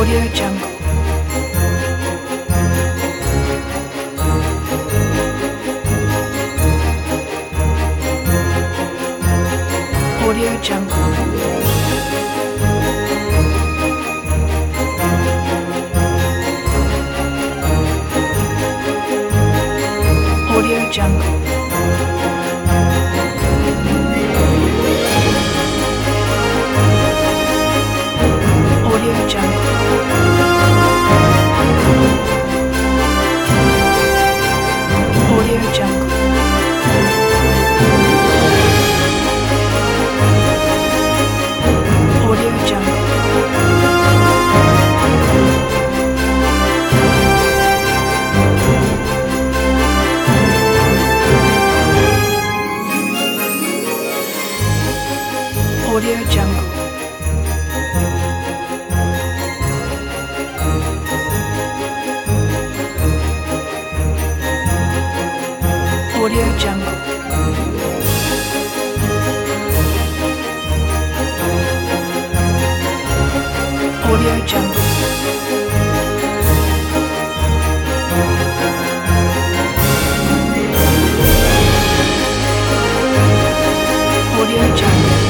Audio Jungle. Audio Jungle. Audio Jungle. Audio Jungle. Audio Jungle. Audio Jungle. Audio Jungle. Audio Jungle. Audio Jungle. Audio Jungle.